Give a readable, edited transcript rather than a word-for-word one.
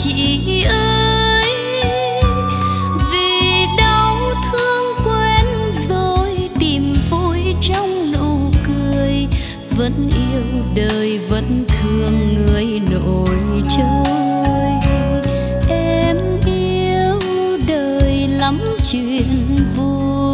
chị ơi, vì đau thương quen rồi tìm vui trong nụ cười, vẫn yêu đời vẫn thương người nổi trôi. Em yêu đời lắm chuyện vui,